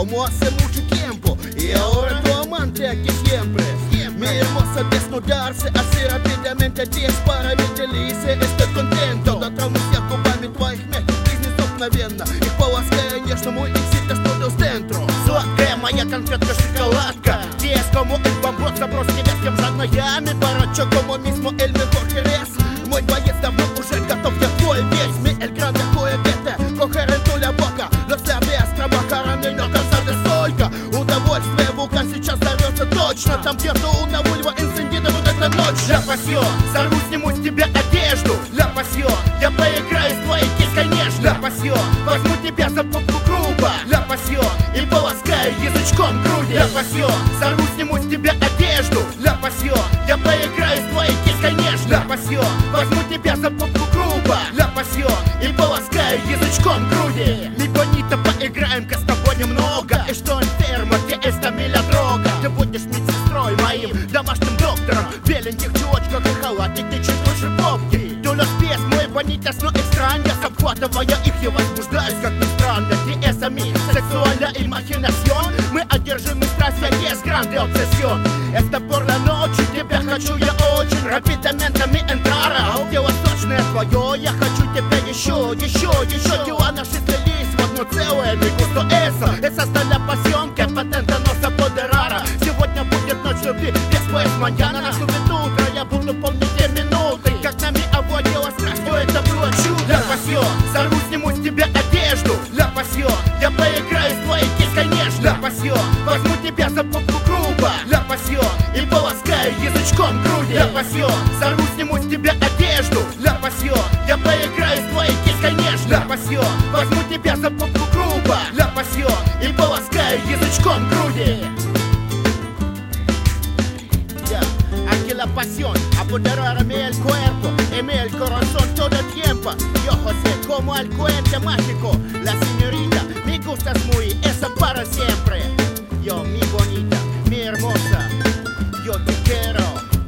como hace mucho tiempo y ahora tu amante aquí siempre. Mi hermosa desnudarse así rápidamente здесь поразительно, estoy contento. Дотронусь губами твоих бизнесов мгновенно. Их полоская нежному и всегда что-то dentro. Сладкая моя конфетка-шоколадка. Здесь como el bambú, заброс невесткам жадная. Mi borracho como mismo el mejor Jerez. Мой боец давно уже готов, я твой весь. Mi el grande juguete, coger en tu la boca. Los labios trabajarán y no cansar de столько. Удовольствие вулкан сейчас взорвется точно. Там где-то у Навульва инцидента вот эта ночь. La pasión, сорву, сниму с тебя одежду. La pasión, я поиграю с твоей кисть, конечно. La pasión, возьму тебя за попку грубо. La pasión, и полоскаю язычком груди. La pasión, сорву, сниму с тебя одежду. La pasión, я поиграю с твоей кисть, конечно. La pasión, возьму тебя за попку грубо. La pasión, и полоскаю язычком груди. Mi bonita, поиграем-ка с тобой немного. И что enfermo, где esta миля дорога. Ты будешь медсестрой моим домашним доктором. В беленьких чулочках и халатике чуть лучше попки. Tú los pies muy bonitas, no extrañas. Обхватывая их, я возбуждаюсь, как ни странно. Ты esa mi sexual imaginación. Мы одержимы страстью, es grande obsesión. Это por la noche, тебя хочу я очень. Rápidamente mi entrara. Где восточное твое, я хочу тебя еще. Дела наши слились в одно целое. Mi gusto eso, esa está la pasión que patenta nos apoderara. Сегодня будет ночь любви, después mañana наступит утро. Я буду помнить те минуты, как нами овладела страсть. Все это было чудо. La pasión, сорву, сниму с тебя одежду. La pasión, я поиграю с твоей кисть, конечно. La pasión, возьму тебя за попку грубо. La pasión, и полоскаю язычком груди. La pasión, сорву, сниму с тебя одежду. La pasión, я поиграю с твоей кисть, конечно. La pasión, возьму тебя за попку грубо. La pasión, и полоскаю язычком груди. Aquí la pasión apoderarme el cuerpo y el corazón todo el tiempo. Yo José como el cuento mágico. La señorita, me gustas muy, esa para siempre. Yo, mi bonita, mi hermosa, yo te quiero.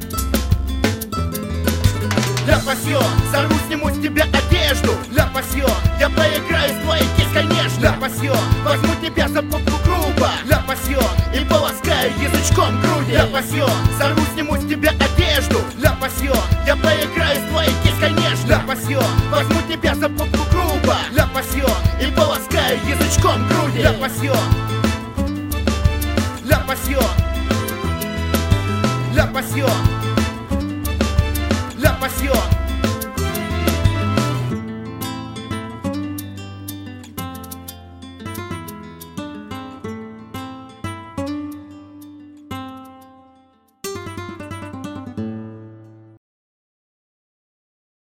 La pasión, сорву, сниму с тебя одежду. La pasión, я поиграю с твоей кисть, конечно. La pasión, возьму тебя за попку грубо. La pasión, и полоскаю язычком груди. La pasión, сорву, сниму с тебя одежду. La pasión, я поиграю с твоей кисть, конечно. La pasión, возьму тебя за попку грубо. La pasión, и полоскаю язычком груди. La pasión, la pasión, la pasión, la pasión.